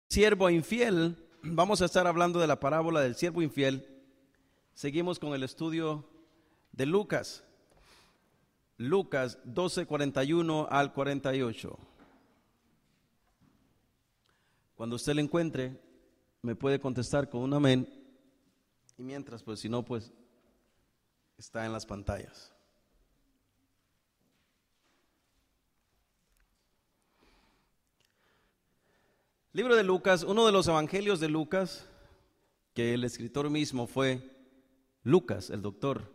Siervo infiel. Vamos a estar hablando de la parábola del siervo infiel. Seguimos con el estudio de Lucas 12:41 al 48. Cuando usted lo encuentre, me puede contestar con un amén. Y mientras, pues si no, pues está en las pantallas. Libro de Lucas, uno de los evangelios de Lucas, que el escritor mismo fue Lucas, el doctor,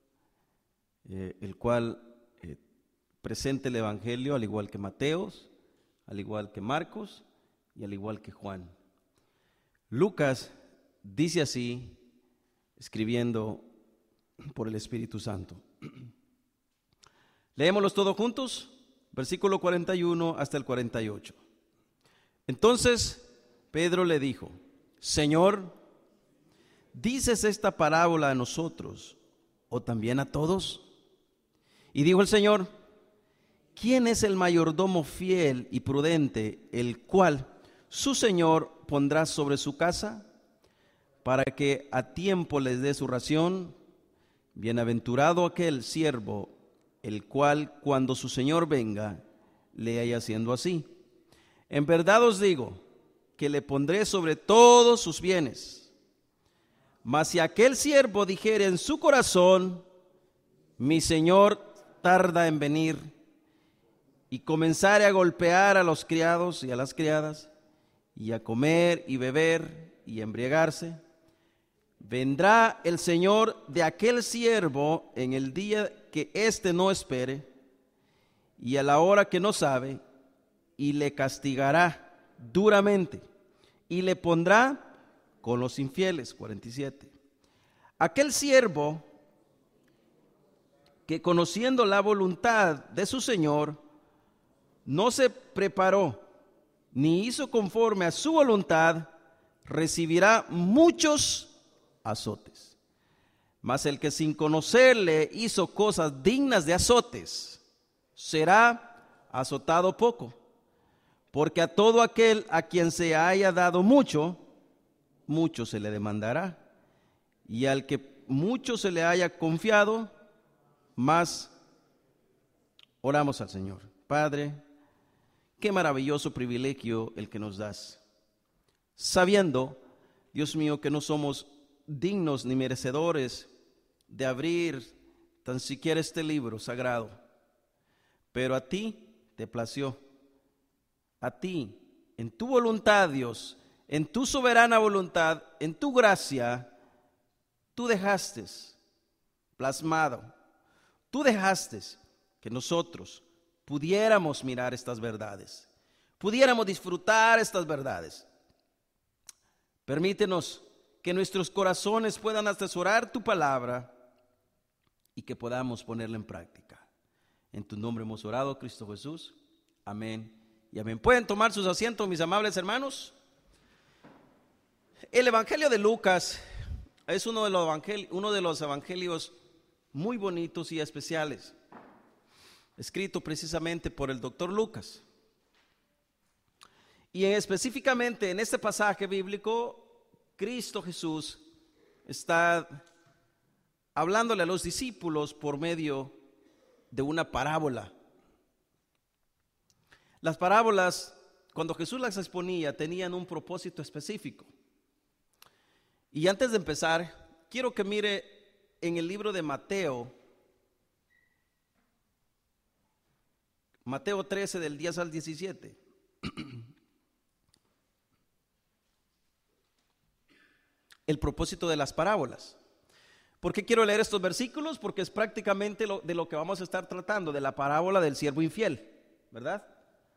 el cual presenta el evangelio al igual que Mateos, al igual que Marcos y al igual que Juan. Lucas dice así, escribiendo por el Espíritu Santo. Leémoslos todos juntos, versículo 41 hasta el 48. Entonces Pedro le dijo: Señor, ¿dices esta parábola a nosotros o también a todos? Y dijo el Señor: ¿quién es el mayordomo fiel y prudente, el cual su señor pondrá sobre su casa, para que a tiempo les dé su ración? Bienaventurado aquel siervo, el cual cuando su señor venga, le haya haciendo así. En verdad os digo que le pondré sobre todos sus bienes. Mas si aquel siervo dijere en su corazón: mi señor tarda en venir, y comenzare a golpear a los criados y a las criadas, y a comer y beber y embriagarse, vendrá el señor de aquel siervo en el día que éste no espere, y a la hora que no sabe, y le castigará duramente, y le pondrá con los infieles. 47. Aquel siervo que, conociendo la voluntad de su señor, no se preparó ni hizo conforme a su voluntad, recibirá muchos azotes. Mas el que sin conocerle hizo cosas dignas de azotes, será azotado poco. Porque a todo aquel a quien se haya dado mucho, mucho se le demandará. Y al que mucho se le haya confiado, más. Oramos al Señor. Padre, qué maravilloso privilegio el que nos das, sabiendo, Dios mío, que no somos dignos ni merecedores de abrir tan siquiera este libro sagrado, pero a ti te plació. A ti, en tu voluntad, Dios, en tu soberana voluntad, en tu gracia, tú dejaste plasmado, tú dejaste que nosotros pudiéramos mirar estas verdades, pudiéramos disfrutar estas verdades. Permítenos que nuestros corazones puedan atesorar tu palabra y que podamos ponerla en práctica. En tu nombre hemos orado, Cristo Jesús. Amén y amén. ¿Pueden tomar sus asientos, mis amables hermanos? El Evangelio de Lucas es uno de los evangelios muy bonitos y especiales, escrito precisamente por el doctor Lucas. Y específicamente en este pasaje bíblico, Cristo Jesús está hablándole a los discípulos por medio de una parábola. Las parábolas, cuando Jesús las exponía, tenían un propósito específico. Y antes de empezar, quiero que mire en el libro de Mateo 13 del 10 al 17. El propósito de las parábolas. ¿Por qué quiero leer estos versículos? Porque es prácticamente de lo que vamos a estar tratando, de la parábola del siervo infiel, ¿verdad?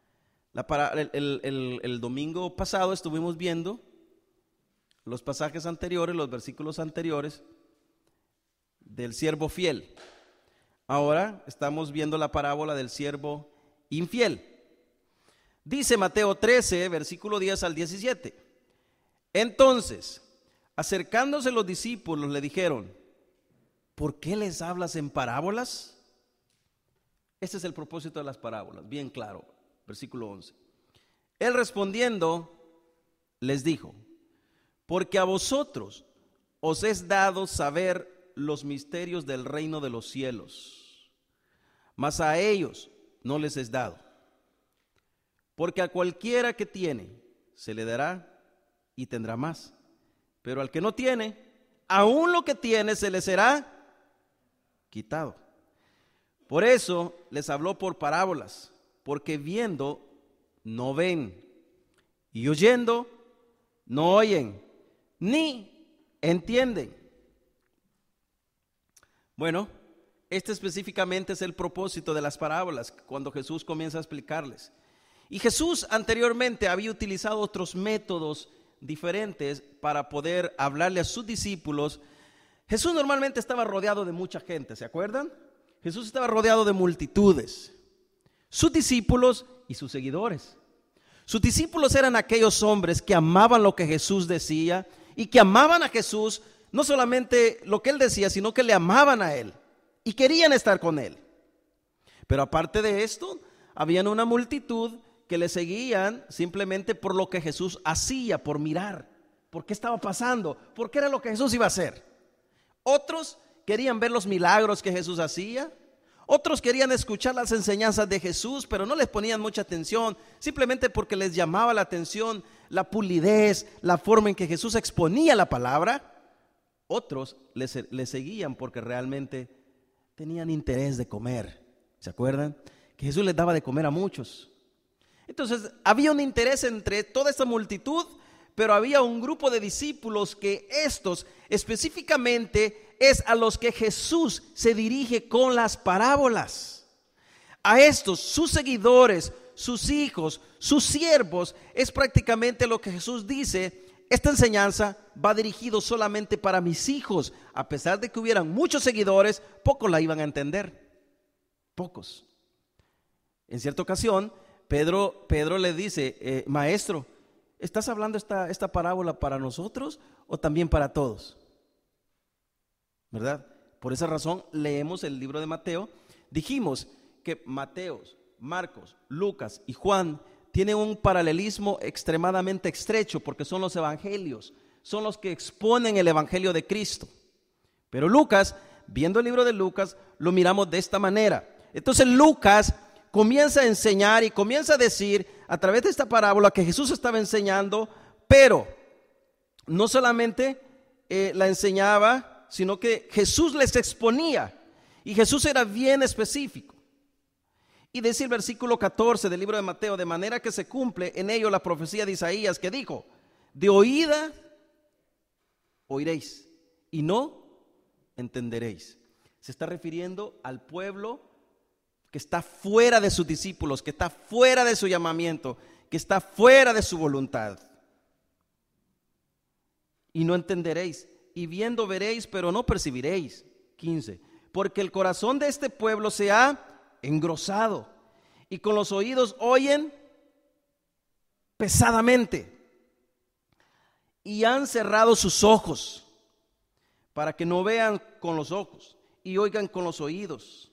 El domingo pasado estuvimos viendo los pasajes anteriores, los versículos anteriores del siervo fiel. Ahora estamos viendo la parábola del siervo infiel. Dice Mateo 13, versículo 10 al 17. Entonces, acercándose los discípulos, le dijeron: ¿por qué les hablas en parábolas? Este es el propósito de las parábolas, bien claro. Versículo 11. Él respondiendo les dijo: porque a vosotros os es dado saber los misterios del reino de los cielos, mas a ellos no les es dado. Porque a cualquiera que tiene, se le dará y tendrá más. Pero al que no tiene, aún lo que tiene se le será quitado. Por eso les habló por parábolas, porque viendo no ven, y oyendo no oyen, ni entienden. Bueno, este específicamente es el propósito de las parábolas, cuando Jesús comienza a explicarles. Y Jesús anteriormente había utilizado otros métodos diferentes para poder hablarle a sus discípulos. Jesús normalmente estaba rodeado de mucha gente, ¿se acuerdan? Jesús estaba rodeado de multitudes, sus discípulos y sus seguidores. Sus discípulos eran aquellos hombres que amaban lo que Jesús decía y que amaban a Jesús, no solamente lo que él decía, sino que le amaban a él y querían estar con él. Pero aparte de esto, había una multitud que le seguían simplemente por lo que Jesús hacía, por mirar, por qué estaba pasando, por qué era lo que Jesús iba a hacer. Otros querían ver los milagros que Jesús hacía. Otros querían escuchar las enseñanzas de Jesús, pero no les ponían mucha atención, simplemente porque les llamaba la atención la pulidez, la forma en que Jesús exponía la palabra. Otros le seguían porque realmente tenían interés de comer. ¿Se acuerdan? Que Jesús les daba de comer a muchos. Entonces había un interés entre toda esta multitud, pero había un grupo de discípulos que estos específicamente es a los que Jesús se dirige con las parábolas. A estos, sus seguidores, sus hijos, sus siervos, es prácticamente lo que Jesús dice: esta enseñanza va dirigido solamente para mis hijos. A pesar de que hubieran muchos seguidores, pocos la iban a entender. Pocos. En cierta ocasión, Pedro le dice: maestro, ¿estás hablando esta parábola para nosotros o también para todos? ¿Verdad? Por esa razón leemos el libro de Mateo. Dijimos que Mateo, Marcos, Lucas y Juan tienen un paralelismo extremadamente estrecho porque son los evangelios, son los que exponen el evangelio de Cristo. Pero Lucas, viendo el libro de Lucas, lo miramos de esta manera. Entonces Lucas comienza a enseñar y comienza a decir a través de esta parábola que Jesús estaba enseñando, pero no solamente la enseñaba, sino que Jesús les exponía, y Jesús era bien específico. Y dice el versículo 14 del libro de Mateo: de manera que se cumple en ello la profecía de Isaías, que dijo: de oída oiréis y no entenderéis. Se está refiriendo al pueblo que está fuera de sus discípulos, que está fuera de su llamamiento, que está fuera de su voluntad. Y no entenderéis, y viendo veréis, pero no percibiréis. 15. Porque el corazón de este pueblo se ha engrosado, y con los oídos oyen pesadamente, y han cerrado sus ojos, para que no vean con los ojos, y oigan con los oídos,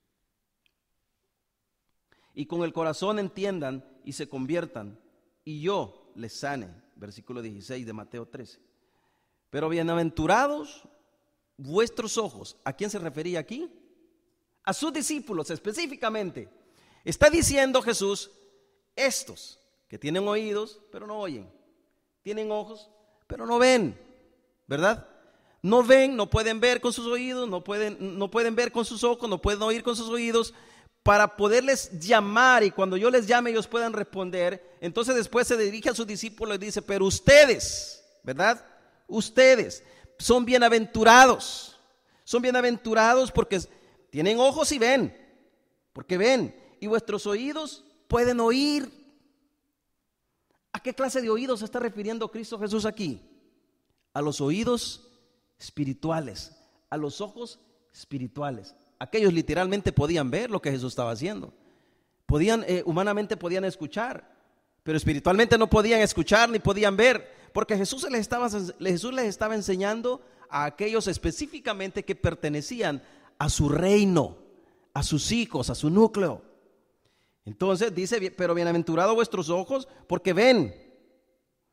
y con el corazón entiendan y se conviertan, y yo les sane. Versículo 16 de Mateo 13. Pero bienaventurados vuestros ojos. ¿A quién se refería aquí? A sus discípulos específicamente. Está diciendo Jesús: estos que tienen oídos pero no oyen, tienen ojos pero no ven, ¿verdad? No ven, no pueden ver con sus oídos, no pueden ver con sus ojos, no pueden oír con sus oídos, para poderles llamar, y cuando yo les llame ellos puedan responder. Entonces después se dirige a sus discípulos y dice: pero ustedes, ¿verdad? Ustedes son bienaventurados porque tienen ojos y ven, porque ven, y vuestros oídos pueden oír. ¿A qué clase de oídos se está refiriendo Cristo Jesús aquí? A los oídos espirituales, a los ojos espirituales. Aquellos literalmente podían ver lo que Jesús estaba haciendo, humanamente podían escuchar, pero espiritualmente no podían escuchar ni podían ver, porque Jesús les estaba enseñando a aquellos específicamente que pertenecían a su reino, a sus hijos, a su núcleo. Entonces dice: pero bienaventurados vuestros ojos porque ven,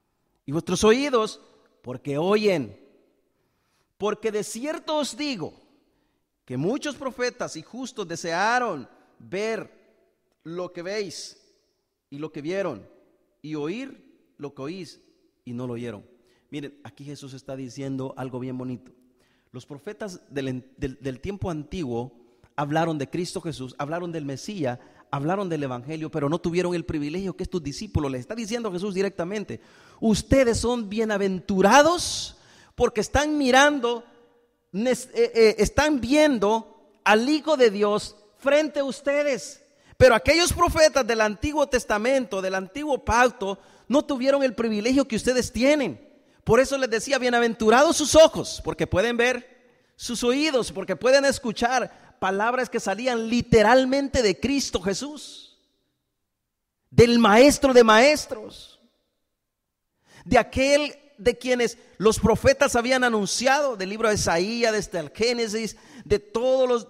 y vuestros oídos, porque oyen. Porque de cierto os digo, que muchos profetas y justos desearon ver lo que veis y lo que vieron, y oír lo que oís y no lo oyeron. Miren, aquí Jesús está diciendo algo bien bonito. Los profetas del tiempo antiguo hablaron de Cristo Jesús, hablaron del Mesías, hablaron del Evangelio, pero no tuvieron el privilegio que estos discípulos. Les está diciendo Jesús directamente: ustedes son bienaventurados porque están mirando, están viendo al Hijo de Dios frente a ustedes. Pero aquellos profetas del Antiguo Testamento, del Antiguo Pacto, no tuvieron el privilegio que ustedes tienen. Por eso les decía: bienaventurados sus ojos, porque pueden ver; sus oídos, porque pueden escuchar palabras que salían literalmente de Cristo Jesús, del Maestro de maestros, de aquel de quienes los profetas habían anunciado, del libro de Isaías, desde el Génesis, de todos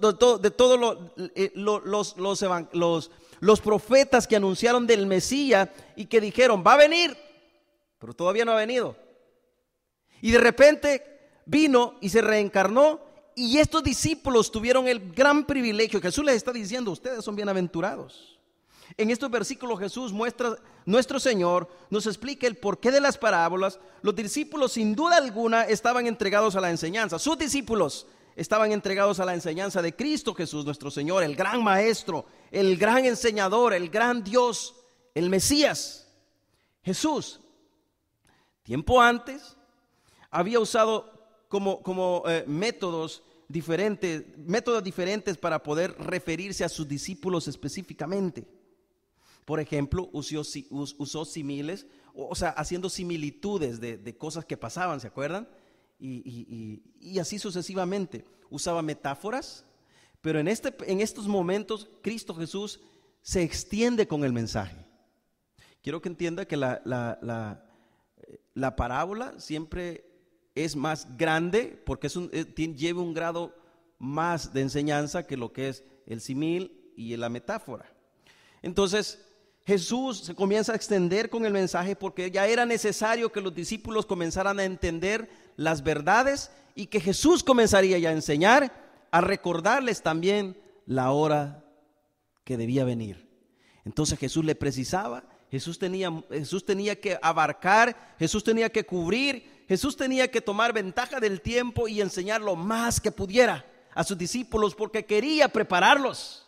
los profetas que anunciaron del Mesías y que dijeron: va a venir, pero todavía no ha venido. Y de repente vino y se reencarnó, y estos discípulos tuvieron el gran privilegio. Jesús les está diciendo: ustedes son bienaventurados. En estos versículos Jesús muestra, nuestro Señor nos explica el porqué de las parábolas. Los discípulos sin duda alguna estaban entregados a la enseñanza. Sus discípulos estaban entregados a la enseñanza de Cristo Jesús, nuestro Señor, el gran Maestro, el gran enseñador, el gran Dios, el Mesías. Jesús, tiempo antes, había usado como métodos diferentes para poder referirse a sus discípulos específicamente. Por ejemplo, usó símiles, o sea, haciendo similitudes de cosas que pasaban, ¿se acuerdan? Y así sucesivamente. Usaba metáforas, pero en estos momentos Cristo Jesús se extiende con el mensaje. Quiero que entienda que la parábola siempre es más grande porque lleva un grado más de enseñanza que lo que es el símil y la metáfora. Entonces Jesús se comienza a extender con el mensaje porque ya era necesario que los discípulos comenzaran a entender las verdades y que Jesús comenzaría ya a enseñar, a recordarles también la hora que debía venir. Entonces Jesús le precisaba, Jesús tenía que abarcar, Jesús tenía que cubrir, Jesús tenía que tomar ventaja del tiempo y enseñar lo más que pudiera a sus discípulos porque quería prepararlos.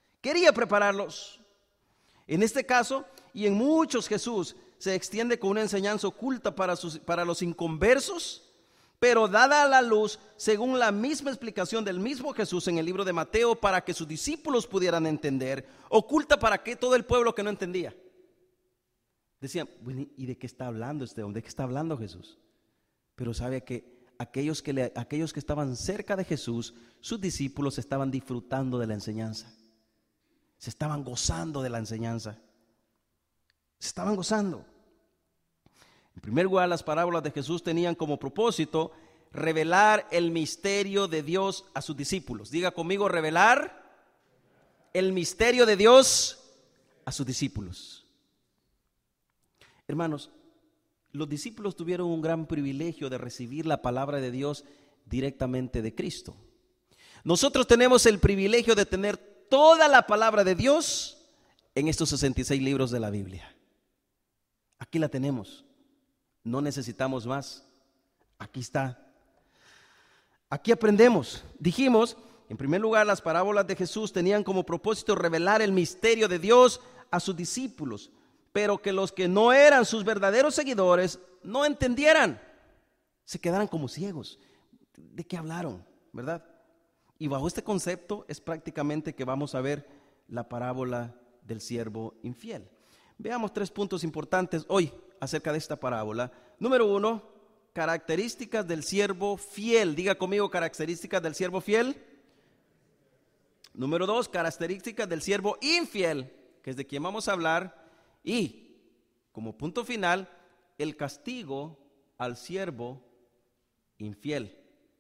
En este caso y en muchos, Jesús se extiende con una enseñanza oculta para los inconversos, pero dada a la luz según la misma explicación del mismo Jesús en el libro de Mateo, para que sus discípulos pudieran entender, oculta para que todo el pueblo que no entendía. Decían: bueno, ¿y de qué está hablando este hombre? ¿De qué está hablando Jesús? Pero sabe que aquellos que estaban cerca de Jesús, sus discípulos, estaban disfrutando de la enseñanza. Se estaban gozando de la enseñanza. Se estaban gozando. En primer lugar, las parábolas de Jesús tenían como propósito revelar el misterio de Dios a sus discípulos. Diga conmigo: revelar el misterio de Dios a sus discípulos. Hermanos, los discípulos tuvieron un gran privilegio de recibir la palabra de Dios directamente de Cristo. Nosotros tenemos el privilegio de tener toda la palabra de Dios en estos 66 libros de la Biblia. Aquí la tenemos. No necesitamos más. Aquí está. Aquí aprendemos. Dijimos, en primer lugar, las parábolas de Jesús tenían como propósito revelar el misterio de Dios a sus discípulos, pero que los que no eran sus verdaderos seguidores no entendieran, se quedaran como ciegos. ¿De qué hablaron? ¿Verdad? Y bajo este concepto es prácticamente que vamos a ver la parábola del siervo infiel. Veamos 3 puntos importantes hoy acerca de esta parábola. Número 1, características del siervo fiel. Diga conmigo: características del siervo fiel. Número 2, características del siervo infiel, que es de quien vamos a hablar. Y como punto final, el castigo al siervo infiel.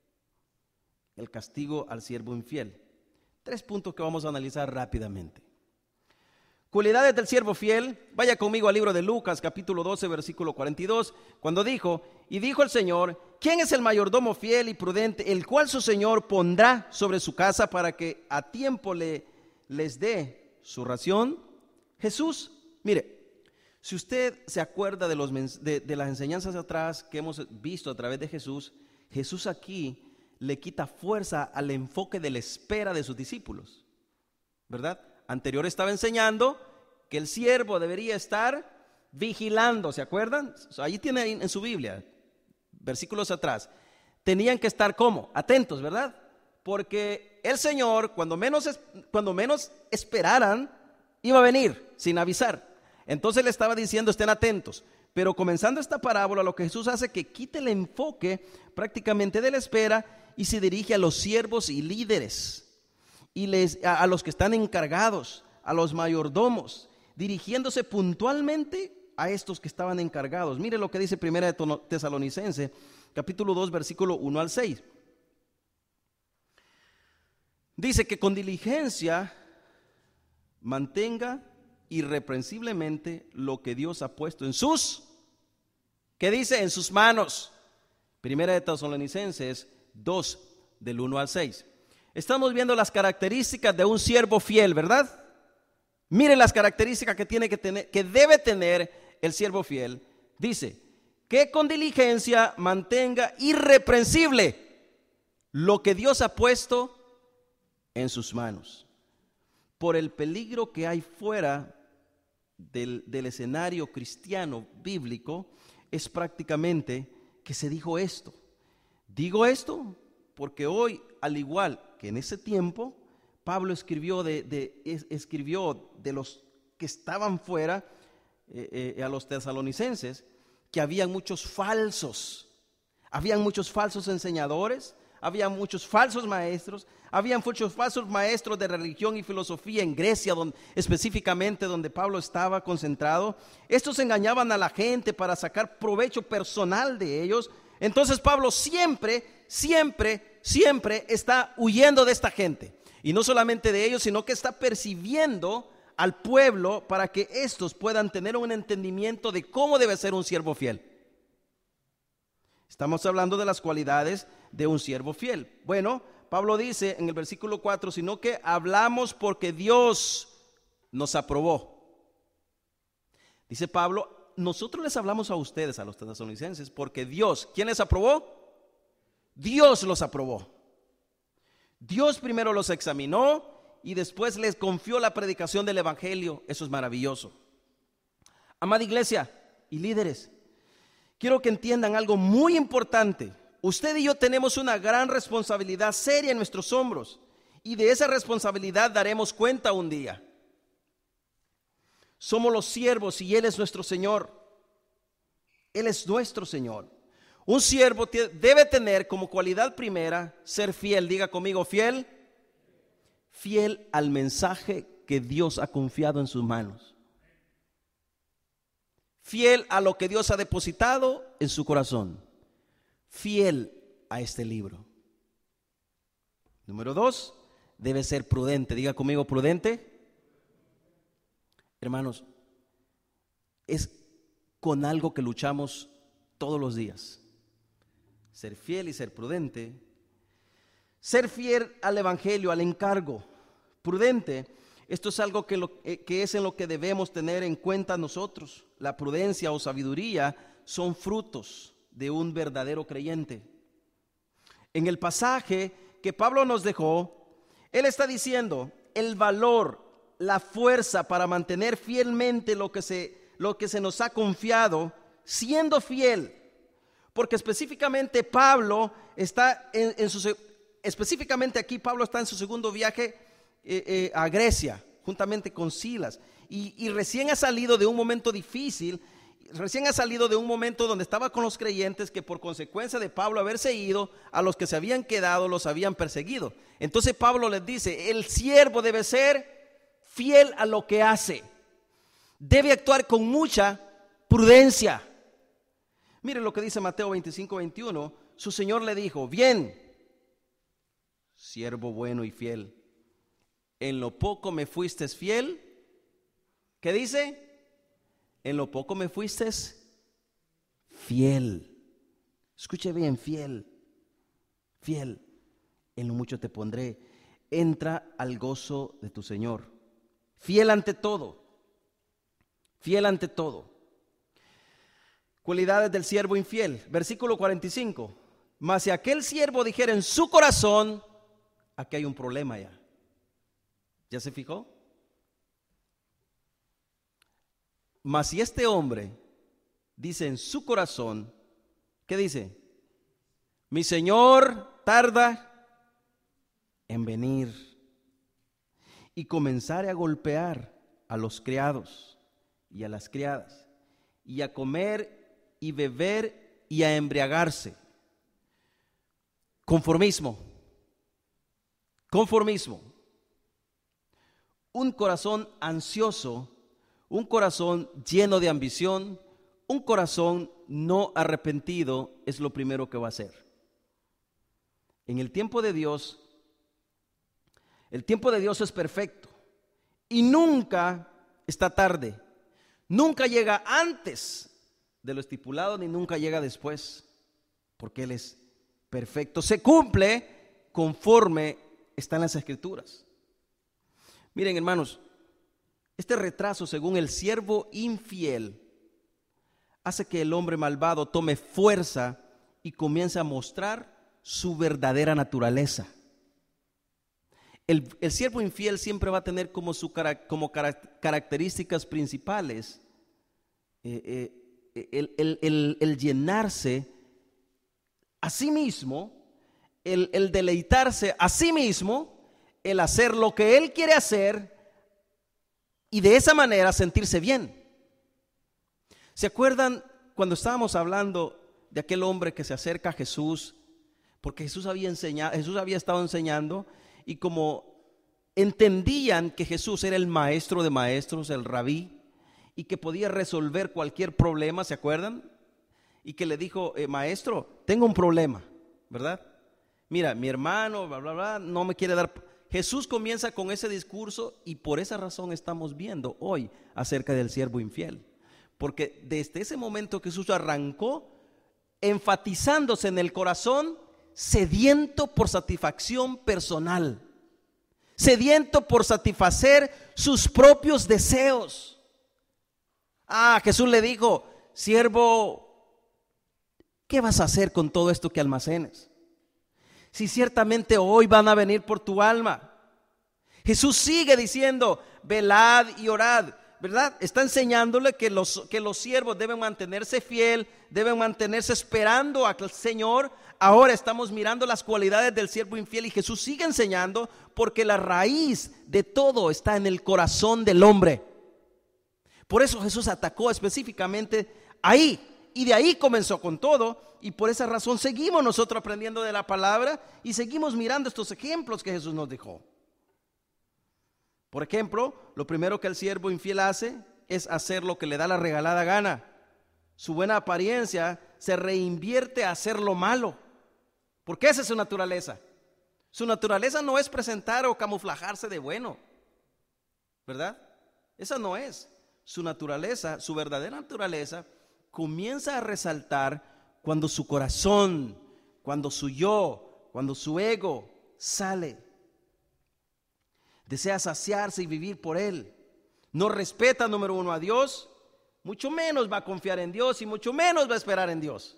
El castigo al siervo infiel. 3 puntos que vamos a analizar rápidamente. Cualidades del siervo fiel. Vaya conmigo al libro de Lucas, capítulo 12, versículo 42, cuando dijo el Señor: ¿quién es el mayordomo fiel y prudente, el cual su Señor pondrá sobre su casa para que a tiempo les dé su ración? Jesús, mire, si usted se acuerda de las enseñanzas atrás que hemos visto a través de Jesús, Jesús aquí le quita fuerza al enfoque de la espera de sus discípulos, ¿verdad? Anterior estaba enseñando que el siervo debería estar vigilando, ¿se acuerdan? Ahí tiene en su Biblia, versículos atrás. Tenían que estar ¿cómo? Atentos, ¿verdad? Porque el Señor, cuando menos esperaran, iba a venir sin avisar. Entonces le estaba diciendo: estén atentos. Pero comenzando esta parábola, lo que Jesús hace es que quite el enfoque prácticamente de la espera y se dirige a los siervos y líderes, y a los que están encargados, a los mayordomos, dirigiéndose puntualmente a estos que estaban encargados. Mire lo que dice Primera de Tesalonicenses, capítulo 2, versículo 1 al 6. Dice que con diligencia mantenga irreprensiblemente lo que Dios ha puesto en sus, ¿qué dice? En sus manos. Primera de Tesalonicenses 2, del 1 al 6. Estamos viendo las características de un siervo fiel, ¿verdad? Mire las características que debe tener el siervo fiel. Dice que con diligencia mantenga irreprensible lo que Dios ha puesto en sus manos. Por el peligro que hay fuera del escenario cristiano bíblico, es prácticamente que se dijo esto. Digo esto porque hoy, al igual que en ese tiempo, Pablo escribió de los que estaban fuera, a los tesalonicenses, que habían muchos falsos enseñadores, había muchos falsos maestros, habían muchos falsos maestros de religión y filosofía en Grecia, específicamente donde Pablo estaba concentrado. Estos engañaban a la gente para sacar provecho personal de ellos. Entonces Pablo siempre está huyendo de esta gente, y no solamente de ellos, sino que está percibiendo al pueblo para que estos puedan tener un entendimiento de cómo debe ser un siervo fiel. Estamos hablando de las cualidades de un siervo fiel. Bueno, Pablo dice en el versículo 4, sino que hablamos porque Dios nos aprobó. Dice Pablo, nosotros les hablamos a ustedes, a los tesalonicenses, porque Dios, ¿quién les aprobó? Dios los aprobó. Dios primero los examinó y después les confió la predicación del evangelio. Eso es maravilloso. Amada iglesia y líderes, quiero que entiendan algo muy importante. Usted y yo tenemos una gran responsabilidad seria en nuestros hombros, y de esa responsabilidad daremos cuenta un día. Somos los siervos y Él es nuestro Señor. Él es nuestro Señor. Un siervo debe tener como cualidad primera ser fiel. Diga conmigo, fiel. Fiel al mensaje que Dios ha confiado en sus manos. Fiel a lo que Dios ha depositado en su corazón. Fiel a este libro. Número 2, debe ser prudente. Diga conmigo, prudente. Hermanos, es con algo que luchamos todos los días. Ser fiel y ser prudente. Ser fiel al evangelio, al encargo. Prudente, esto es algo que es en lo que debemos tener en cuenta nosotros. La prudencia o sabiduría son frutos de un verdadero creyente. En el pasaje que Pablo nos dejó, él está diciendo el valor, la fuerza para mantener fielmente lo que se nos ha confiado, siendo fiel. Porque específicamente Pablo está específicamente aquí Pablo está en su segundo viaje a Grecia, juntamente con Silas, y recién ha salido de un momento difícil. Recién ha salido de un momento donde estaba con los creyentes que por consecuencia de Pablo haberse ido, a los que se habían quedado los habían perseguido. Entonces Pablo les dice, el siervo debe ser fiel a lo que hace. Debe actuar con mucha prudencia. Miren lo que dice Mateo 25:21. Su Señor le dijo, bien, siervo bueno y fiel, en lo poco me fuiste fiel, ¿Qué dice? En lo poco me fuiste fiel. Escuche bien, fiel. Fiel. En lo mucho te pondré. Entra al gozo de tu Señor. Fiel ante todo. Fiel ante todo. Cualidades del siervo infiel. Versículo 45. Mas si aquel siervo dijera en su corazón, aquí hay un problema ya. ¿Ya se fijó? Mas si este hombre dice en su corazón, ¿qué dice? Mi Señor tarda en venir, y comenzare a golpear a los criados y a las criadas, y a comer y beber y a embriagarse. Conformismo. Un corazón ansioso, un corazón lleno de ambición, un corazón no arrepentido es lo primero que va a hacer. En el tiempo de Dios es perfecto y nunca está tarde, nunca llega antes de lo estipulado ni nunca llega después, porque Él es perfecto, se cumple conforme están las Escrituras. Miren, hermanos, este retraso según el siervo infiel hace que el hombre malvado tome fuerza y comience a mostrar su verdadera naturaleza. El siervo infiel siempre va a tener como características principales el llenarse a sí mismo, el deleitarse a sí mismo, el hacer lo que él quiere hacer y de esa manera sentirse bien. ¿Se acuerdan cuando estábamos hablando de aquel hombre que se acerca a Jesús? Porque Jesús había estado enseñando, y como entendían que Jesús era el maestro de maestros, el rabí, y que podía resolver cualquier problema, ¿se acuerdan? Y que le dijo, maestro, tengo un problema, ¿verdad? Mira, mi hermano, bla, bla, bla, no me quiere dar. Jesús comienza con ese discurso, y por esa razón estamos viendo hoy acerca del siervo infiel. Porque desde ese momento Jesús arrancó enfatizándose en el corazón sediento por satisfacción personal, sediento por satisfacer sus propios deseos. Jesús le dijo, siervo, ¿qué vas a hacer con todo esto que almacenes? Si ciertamente hoy van a venir por tu alma. Jesús sigue diciendo, velad y orad, ¿verdad? Está enseñándole que los siervos deben mantenerse fiel, deben mantenerse esperando al Señor. Ahora estamos mirando las cualidades del siervo infiel y Jesús sigue enseñando, porque la raíz de todo está en el corazón del hombre. Por eso Jesús atacó específicamente ahí, y de ahí comenzó con todo, y por esa razón seguimos nosotros aprendiendo de la palabra y seguimos mirando estos ejemplos que Jesús nos dejó. Por ejemplo, lo primero que el siervo infiel hace es hacer lo que le da la regalada gana. Su buena apariencia se reinvierte a hacer lo malo, porque esa es su naturaleza. Su naturaleza no es presentar o camuflajarse de bueno, ¿verdad? Esa no es. Su naturaleza, su verdadera naturaleza, comienza a resaltar cuando su corazón, cuando su yo, cuando su ego sale. Desea saciarse y vivir por Él. No respeta, número uno, a Dios, mucho menos va a confiar en Dios y mucho menos va a esperar en Dios.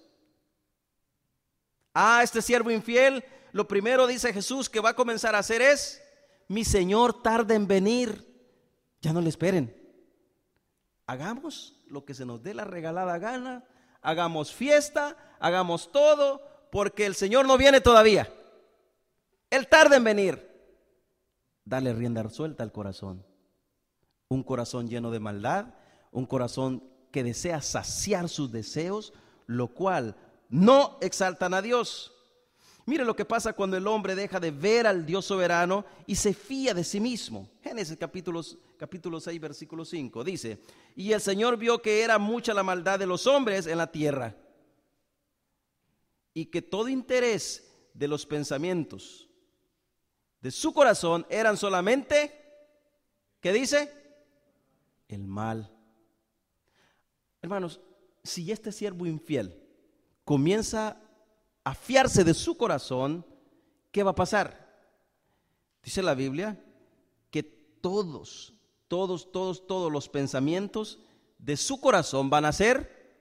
Este siervo infiel, lo primero dice Jesús que va a comenzar a hacer es, mi Señor tarda en venir. Ya no le esperen. Hagamos lo que se nos dé la regalada gana, hagamos fiesta, hagamos todo, porque el Señor no viene todavía. Él tarda en venir. Dale rienda suelta al corazón. Un corazón lleno de maldad, un corazón que desea saciar sus deseos, lo cual no exaltan a Dios. Mire lo que pasa cuando el hombre deja de ver al Dios soberano y se fía de sí mismo. Génesis capítulo 6, versículo 5 dice, y el Señor vio que era mucha la maldad de los hombres en la tierra, y que todo interés de los pensamientos de su corazón eran solamente, ¿qué dice? el mal. Hermanos, si este siervo infiel comienza a fiarse de su corazón, ¿qué va a pasar? Dice la Biblia que todos los pensamientos de su corazón van a ser.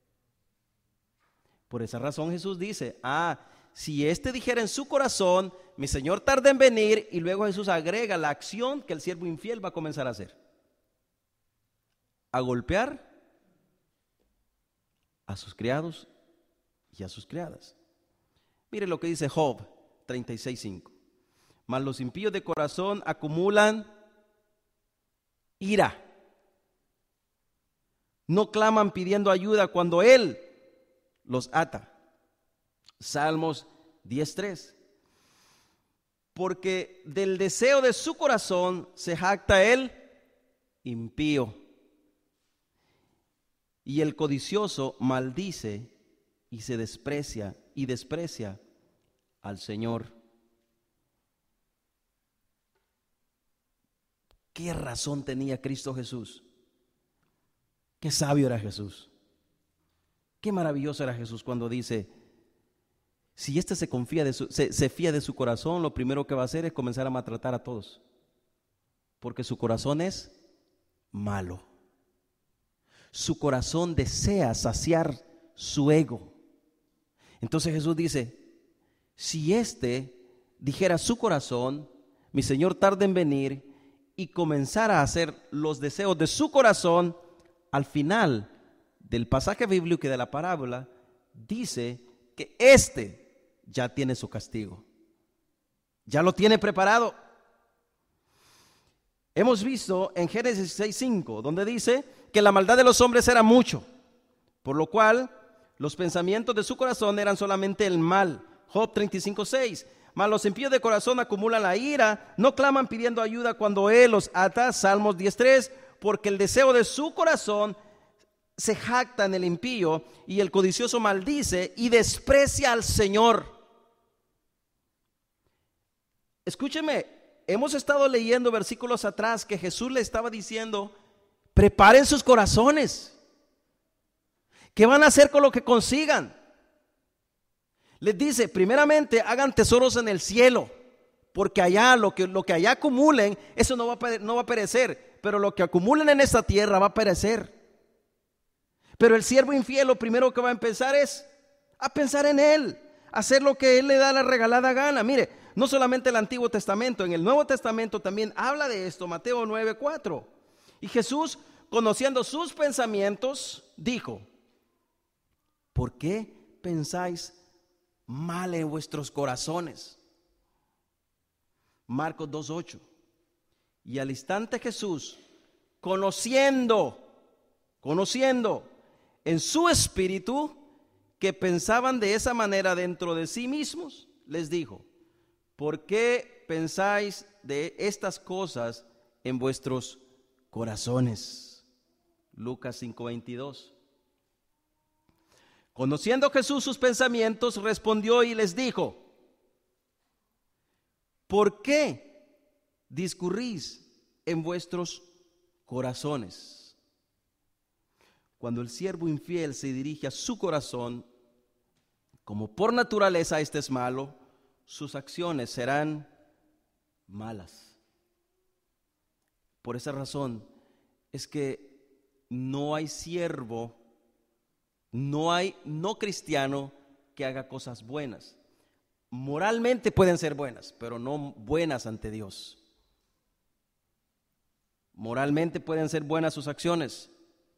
Por esa razón Jesús dice, si este dijera en su corazón, mi Señor tarda en venir, y luego Jesús agrega la acción que el siervo infiel va a comenzar a hacer: a golpear a sus criados y a sus criadas. Mire lo que dice Job 36:5. Mas los impíos de corazón acumulan ira. No claman pidiendo ayuda cuando Él los ata. Salmos 10:3. Porque del deseo de su corazón se jacta el impío, y el codicioso maldice y se desprecia al Señor. ¿Qué razón tenía Cristo Jesús? Qué sabio era Jesús. Qué maravilloso era Jesús cuando dice: si éste se fía de su corazón, lo primero que va a hacer es comenzar a maltratar a todos, porque su corazón es malo. Su corazón desea saciar su ego. Entonces Jesús dice: si éste dijera su corazón, mi Señor tarda en venir, y comenzara a hacer los deseos de su corazón, al final del pasaje bíblico y de la parábola dice que éste ya tiene su castigo, ya lo tiene preparado. Hemos visto en Génesis 6:5, donde dice que la maldad de los hombres era mucho, por lo cual los pensamientos de su corazón eran solamente el mal. Job 35:6. Mas los impíos de corazón acumulan la ira, no claman pidiendo ayuda cuando Él los ata. Salmos 10:3. Porque el deseo de su corazón se jacta en el impío, y el codicioso maldice y desprecia al Señor. Escúcheme, hemos estado leyendo versículos atrás que Jesús le estaba diciendo: preparen sus corazones. ¿Qué van a hacer con lo que consigan? Les dice, primeramente, hagan tesoros en el cielo, porque allá lo que allá acumulen, eso no va a perecer, pero lo que acumulen en esta tierra va a perecer. Pero el siervo infiel, lo primero que va a empezar es a pensar en él, a hacer lo que él le da la regalada gana. Mire, no solamente el Antiguo Testamento, en el Nuevo Testamento también habla de esto. Mateo 9:4. Y Jesús, conociendo sus pensamientos, dijo: ¿por qué pensáis mal en vuestros corazones? Marcos 2:8. Y al instante Jesús, conociendo en su espíritu que pensaban de esa manera dentro de sí mismos, les dijo: ¿por qué pensáis de estas cosas en vuestros corazones? Lucas 5:22. Conociendo Jesús sus pensamientos, respondió y les dijo: ¿por qué discurrís en vuestros corazones? Cuando el siervo infiel se dirige a su corazón, como por naturaleza este es malo, sus acciones serán malas. Por esa razón es que no hay siervo, no hay no cristiano que haga cosas buenas. Moralmente pueden ser buenas, pero no buenas ante Dios. Moralmente pueden ser buenas sus acciones,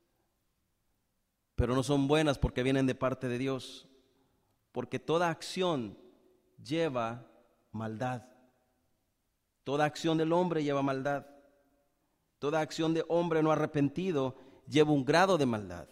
pero no son buenas porque vienen de parte de Dios. Porque toda acción lleva maldad. Toda acción del hombre lleva maldad. Toda acción de hombre no arrepentido lleva un grado de maldad.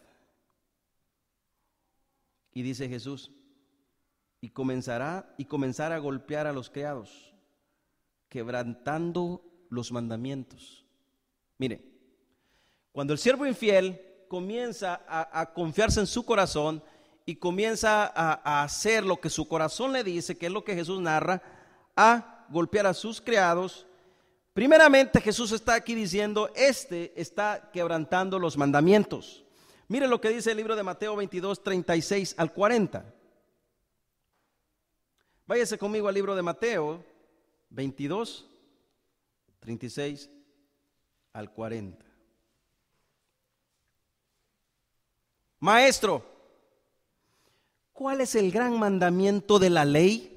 Y dice Jesús: y comenzará a golpear a los criados, quebrantando los mandamientos. Mire, cuando el siervo infiel comienza a confiarse en su corazón y comienza a hacer lo que su corazón le dice, que es lo que Jesús narra, a golpear a sus criados, Primeramente, Jesús está aquí diciendo, está quebrantando los mandamientos. Mire lo que dice el libro de Mateo 22, 36 al 40. Váyase conmigo al libro de Mateo 22, 36 al 40. Maestro, ¿cuál es el gran mandamiento de la ley?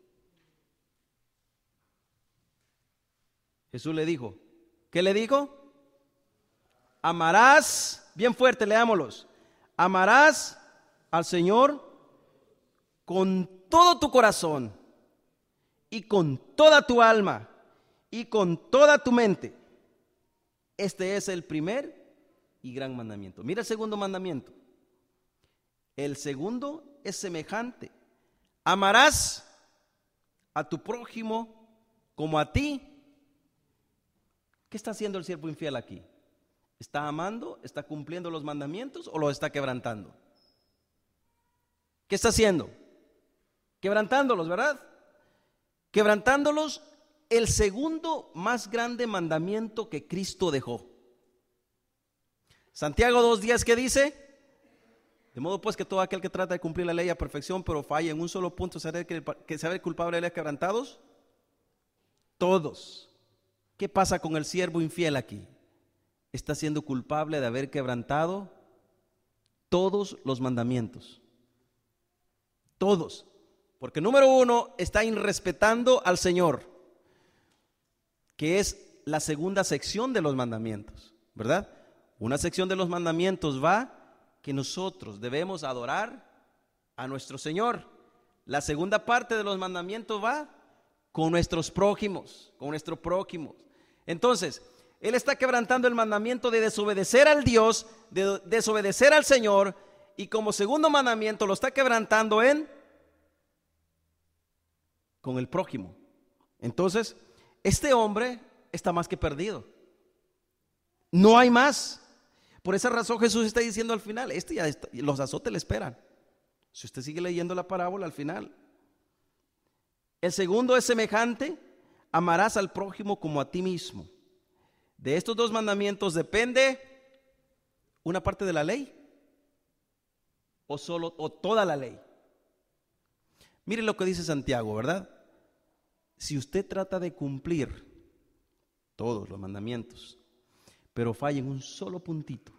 Jesús le dijo, ¿qué le dijo? Amarás, bien fuerte, leámoslos. Amarás al Señor con todo tu corazón y con toda tu alma y con toda tu mente. Este es el primer y gran mandamiento. Mira el segundo mandamiento. El segundo es semejante. Amarás a tu prójimo como a ti. ¿Qué está haciendo el siervo infiel aquí? ¿Está amando? ¿Está cumpliendo los mandamientos o los está quebrantando? ¿Qué está haciendo? Quebrantándolos, ¿verdad? Quebrantándolos, el segundo más grande mandamiento que Cristo dejó. Santiago 2:10, ¿qué dice? De modo pues que todo aquel que trata de cumplir la ley a perfección, pero falla en un solo punto, saber culpable de leyes quebrantados, todos. ¿Qué pasa con el siervo infiel aquí? Está siendo culpable de haber quebrantado todos los mandamientos. Todos. Porque número uno, está irrespetando al Señor, que es la segunda sección de los mandamientos, ¿verdad? Una sección de los mandamientos va que nosotros debemos adorar a nuestro Señor. La segunda parte de los mandamientos va con nuestros prójimos, con nuestro prójimo. Entonces, él está quebrantando el mandamiento de desobedecer al Dios, de desobedecer al Señor, y como segundo mandamiento lo está quebrantando con el prójimo. Entonces, este hombre está más que perdido. No hay más. Por esa razón Jesús está diciendo al final, los azotes le esperan. Si usted sigue leyendo la parábola al final. El segundo es semejante, amarás al prójimo como a ti mismo. De estos dos mandamientos depende una parte de la ley o toda la ley. Mire lo que dice Santiago, ¿verdad? Si usted trata de cumplir todos los mandamientos, pero falla en un solo puntito,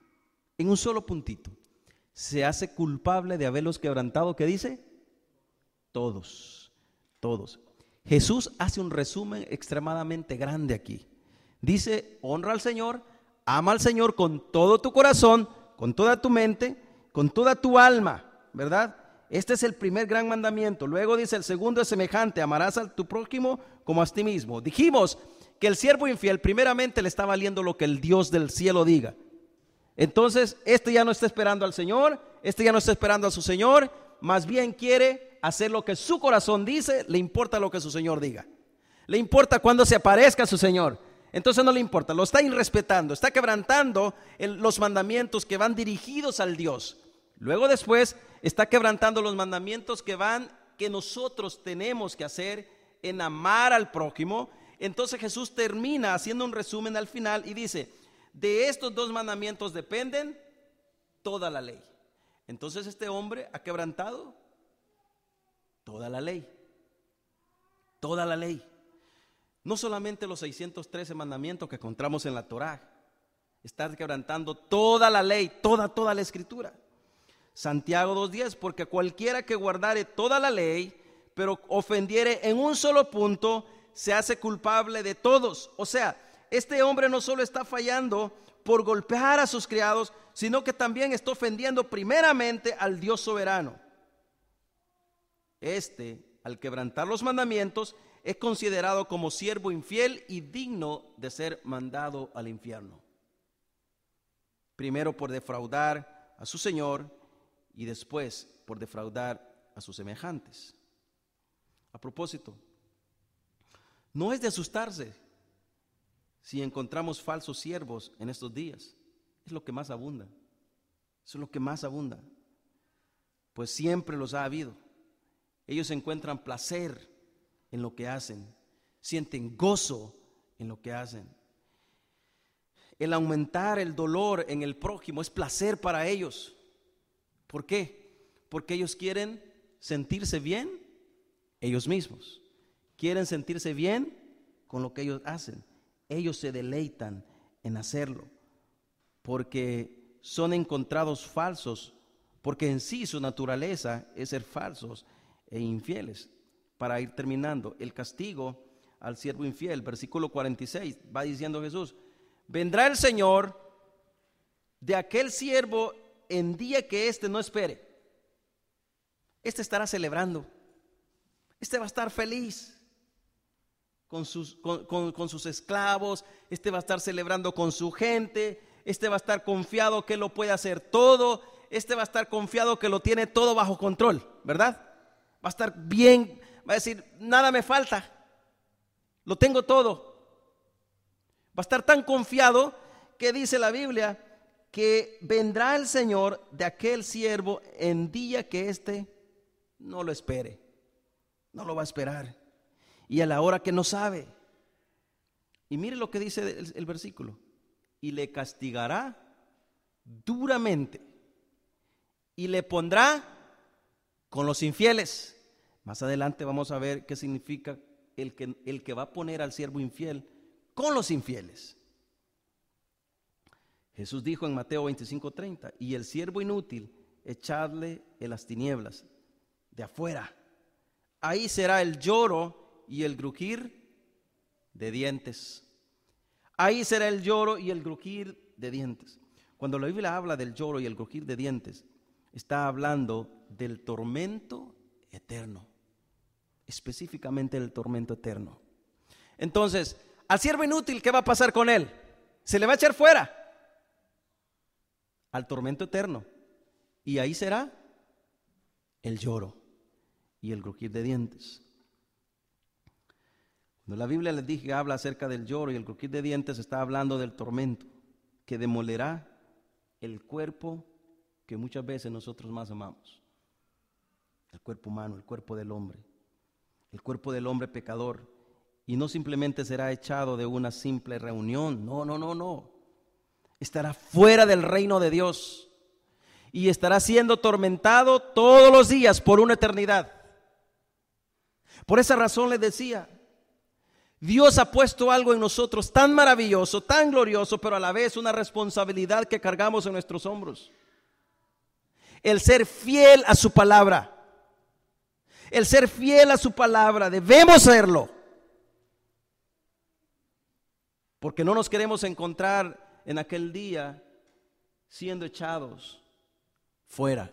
se hace culpable de haberlos quebrantado. ¿Qué dice? Todos. Jesús hace un resumen extremadamente grande aquí. Dice, honra al Señor, ama al Señor con todo tu corazón, con toda tu mente, con toda tu alma, ¿verdad? Este es el primer gran mandamiento. Luego dice, el segundo es semejante, amarás a tu prójimo como a ti mismo. Dijimos que el siervo infiel primeramente le está valiendo lo que el Dios del cielo diga. Entonces, ya no está esperando al Señor, ya no está esperando a su Señor, más bien quiere hacer lo que su corazón dice, le importa lo que su Señor diga. Le importa cuando se aparezca a su Señor. Entonces no le importa, lo está irrespetando, está quebrantando los mandamientos que van dirigidos al Dios. Luego después está quebrantando los mandamientos que nosotros tenemos que hacer en amar al prójimo. Entonces Jesús termina haciendo un resumen al final y dice, de estos dos mandamientos dependen toda la ley. Entonces este hombre ha quebrantado toda la ley. Toda la ley. No solamente los 613 mandamientos que encontramos en la Torá, está quebrantando toda la ley, toda la escritura. Santiago 2:10, porque cualquiera que guardare toda la ley, pero ofendiere en un solo punto, se hace culpable de todos. O sea, este hombre no solo está fallando por golpear a sus criados, sino que también está ofendiendo primeramente al Dios soberano. Al quebrantar los mandamientos, es considerado como siervo infiel y digno de ser mandado al infierno. Primero por defraudar a su Señor y después por defraudar a sus semejantes. A propósito, no es de asustarse si encontramos falsos siervos en estos días. Es lo que más abunda. Eso es lo que más abunda. Pues siempre los ha habido. Ellos encuentran placer en lo que hacen, sienten gozo en lo que hacen. El aumentar el dolor en el prójimo es placer para ellos. ¿Por qué? Porque ellos quieren sentirse bien ellos mismos. Quieren sentirse bien con lo que ellos hacen. Ellos se deleitan en hacerlo porque son encontrados falsos, porque en sí su naturaleza es ser falsos e infieles. Para ir terminando, el castigo al siervo infiel, versículo 46, va diciendo Jesús: vendrá el Señor de aquel siervo en día que éste no espere. Este estará celebrando, este va a estar feliz con sus esclavos, este va a estar celebrando con su gente, este va a estar confiado que lo puede hacer todo, este va a estar confiado que lo tiene todo bajo control, ¿verdad? Va a estar bien, va a decir, nada me falta, lo tengo todo. Va a estar tan confiado que dice la Biblia que vendrá el Señor de aquel siervo en día que éste no lo espere, no lo va a esperar, y a la hora que no sabe. Y mire lo que dice el versículo: y le castigará duramente y le pondrá con los infieles. Más adelante vamos a ver qué significa el que va a poner al siervo infiel con los infieles. Jesús dijo en Mateo 25:30: y el siervo inútil, echadle en las tinieblas de afuera. Ahí será el lloro y el crujir de dientes. Ahí será el lloro y el crujir de dientes. Cuando la Biblia habla del lloro y el crujir de dientes, está hablando del tormento eterno, específicamente del tormento eterno. Entonces, al siervo inútil, ¿qué va a pasar con él? Se le va a echar fuera al tormento eterno, y ahí será el lloro y el crujir de dientes. Cuando la Biblia les dije, habla acerca del lloro y el crujir de dientes, está hablando del tormento que demolerá el cuerpo que muchas veces nosotros más amamos, el cuerpo humano, el cuerpo del hombre pecador. Y no simplemente será echado de una simple reunión, no. Estará fuera del reino de Dios y estará siendo tormentado todos los días por una eternidad. Por esa razón les decía, Dios ha puesto algo en nosotros tan maravilloso, tan glorioso, pero a la vez una responsabilidad que cargamos en nuestros hombros. El ser fiel a su palabra. El ser fiel a su palabra, debemos serlo. Porque no nos queremos encontrar en aquel día siendo echados fuera.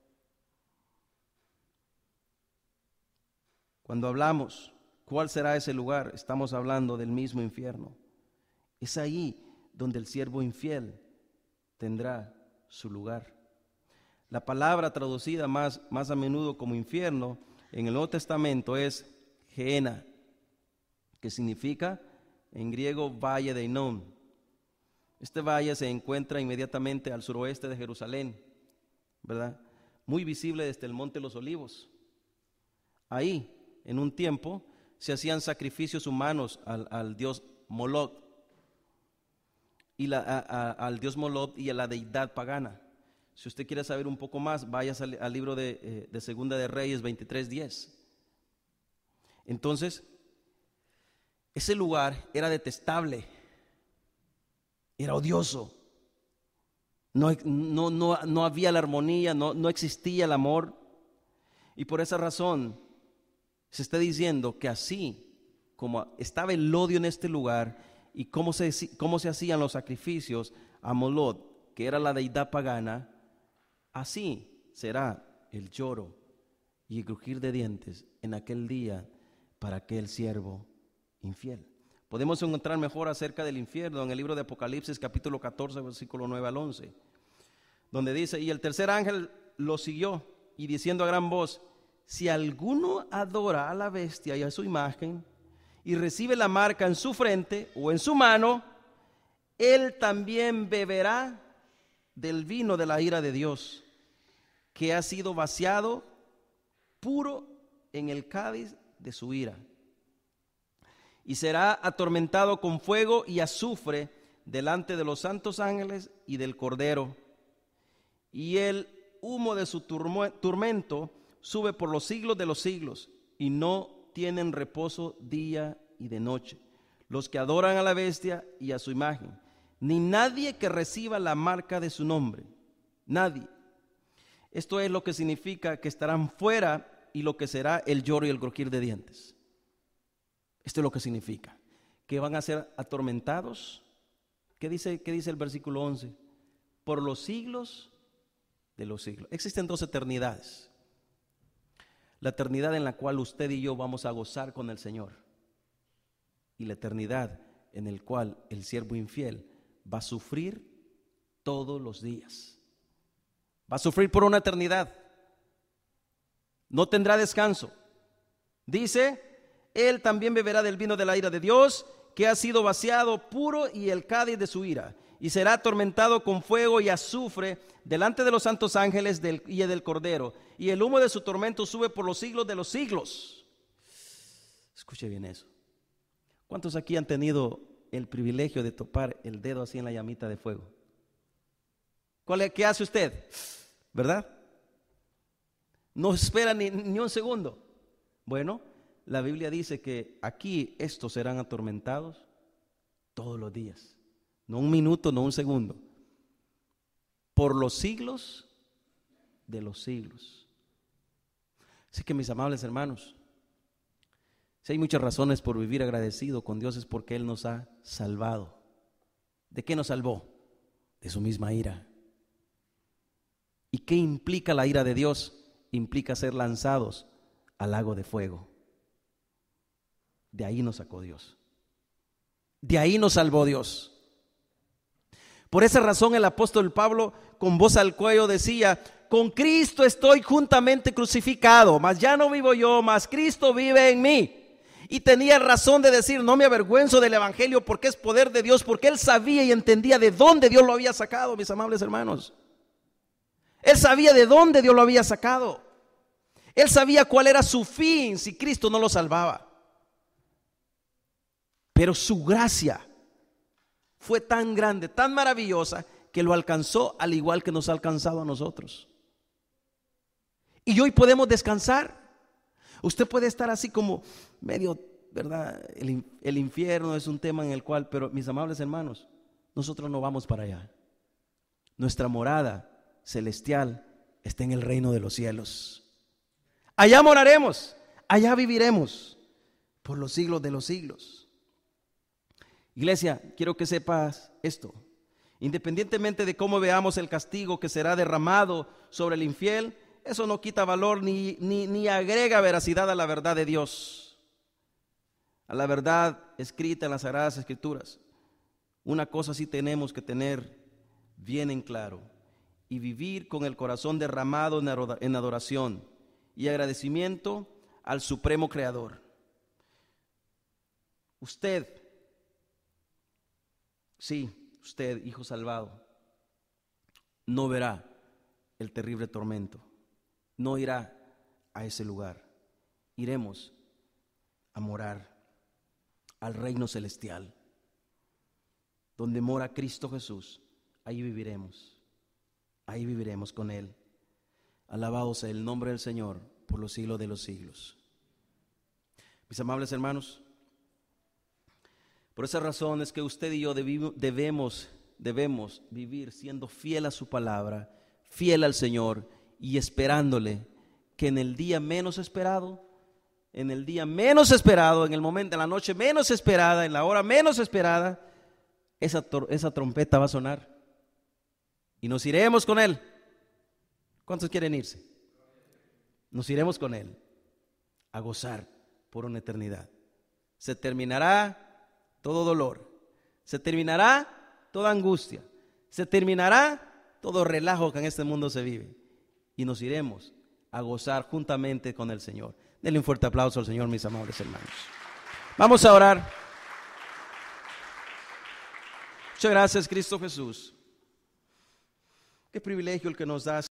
Cuando hablamos, ¿cuál será ese lugar? Estamos hablando del mismo infierno. Es ahí donde el siervo infiel tendrá su lugar. La palabra traducida más a menudo como infierno en el Nuevo Testamento es Gehenna, que significa en griego valle de Hinnom. Este valle se encuentra inmediatamente al suroeste de Jerusalén, ¿verdad? Muy visible desde el Monte de los Olivos. Ahí, en un tiempo, se hacían sacrificios humanos al dios Moloch y al dios Moloch y a la deidad pagana. Si usted quiere saber un poco más, vaya al libro de Segunda de Reyes 23:10. Entonces, ese lugar era detestable, era odioso, no había la armonía, no existía el amor, y por esa razón se está diciendo que así como estaba el odio en este lugar y cómo se hacían los sacrificios a Moloch, que era la deidad pagana, así será el lloro y el crujir de dientes en aquel día para aquel siervo infiel. Podemos encontrar mejor acerca del infierno en el libro de Apocalipsis capítulo 14 versículo 9 al 11, donde dice: y el tercer ángel lo siguió y diciendo a gran voz: si alguno adora a la bestia y a su imagen y recibe la marca en su frente o en su mano, él también beberá del vino de la ira de Dios, que ha sido vaciado puro en el cáliz de su ira. y será atormentado con fuego y azufre delante de los santos ángeles y del Cordero. Y el humo de su tormento sube por los siglos de los siglos, y no tienen reposo día y de noche los que adoran a la bestia y a su imagen, ni nadie que reciba la marca de su nombre. Nadie. Esto es lo que significa que estarán fuera y lo que será el lloro y el crujir de dientes. Esto es lo que significa, que van a ser atormentados. ¿Qué dice el versículo 11? Por los siglos de los siglos. Existen dos eternidades. La eternidad en la cual usted y yo vamos a gozar con el Señor, y la eternidad en la cual el siervo infiel va a sufrir todos los días. Va a sufrir por una eternidad. No tendrá descanso. Dice, él también beberá del vino de la ira de Dios, que ha sido vaciado puro, y el cádiz de su ira, y será atormentado con fuego y azufre delante de los santos ángeles y del Cordero, y el humo de su tormento sube por los siglos de los siglos. Escuche bien eso. ¿Cuántos aquí han tenido el privilegio de topar el dedo así en la llamita de fuego? ¿Qué hace usted? ¿Verdad? No espera ni un segundo. Bueno, la Biblia dice que aquí estos serán atormentados todos los días. No un minuto, no un segundo. Por los siglos de los siglos. Así que, mis amables hermanos, si hay muchas razones por vivir agradecido con Dios, es porque Él nos ha salvado. ¿De qué nos salvó? De su misma ira. ¿Y qué implica la ira de Dios? Implica ser lanzados al lago de fuego. De ahí nos sacó Dios. De ahí nos salvó Dios. Por esa razón el apóstol Pablo, con voz al cuello, decía: con Cristo estoy juntamente crucificado, mas ya no vivo yo, mas Cristo vive en mí. Y tenía razón de decir: no me avergüenzo del evangelio, porque es poder de Dios, porque él sabía y entendía de dónde Dios lo había sacado, mis amables hermanos. Él sabía de dónde Dios lo había sacado. Él sabía cuál era su fin si Cristo no lo salvaba. Pero su gracia fue tan grande, tan maravillosa, que lo alcanzó al igual que nos ha alcanzado a nosotros. Y hoy podemos descansar. Usted puede estar así como medio, ¿verdad? El infierno es un tema en el cual, pero mis amables hermanos, nosotros no vamos para allá. Nuestra morada celestial está en el reino de los cielos. Allá moraremos, allá viviremos por los siglos de los siglos. Iglesia, quiero que sepas esto. Independientemente de cómo veamos el castigo que será derramado sobre el infiel, eso no quita valor ni agrega veracidad a la verdad de Dios, a la verdad escrita en las Sagradas Escrituras. Una cosa sí tenemos que tener bien en claro y vivir con el corazón derramado en adoración y agradecimiento al Supremo Creador. Usted, sí, usted, hijo salvado, no verá el terrible tormento. No irá a ese lugar. Iremos a morar al reino celestial, donde mora Cristo Jesús. Ahí viviremos con Él. Alabado sea el nombre del Señor por los siglos de los siglos. Mis amables hermanos, por esa razón es que usted y yo debemos vivir siendo fiel a su palabra, fiel al Señor, y esperándole que en el día menos esperado, en el momento, en la noche menos esperada, en la hora menos esperada, esa trompeta va a sonar y nos iremos con Él. ¿Cuántos quieren irse? Nos iremos con Él a gozar por una eternidad. Se terminará todo dolor, se terminará toda angustia, se terminará todo relajo que en este mundo se vive. Y nos iremos a gozar juntamente con el Señor. Denle un fuerte aplauso al Señor, mis amables hermanos. Vamos a orar. Muchas gracias, Cristo Jesús. Qué privilegio el que nos das.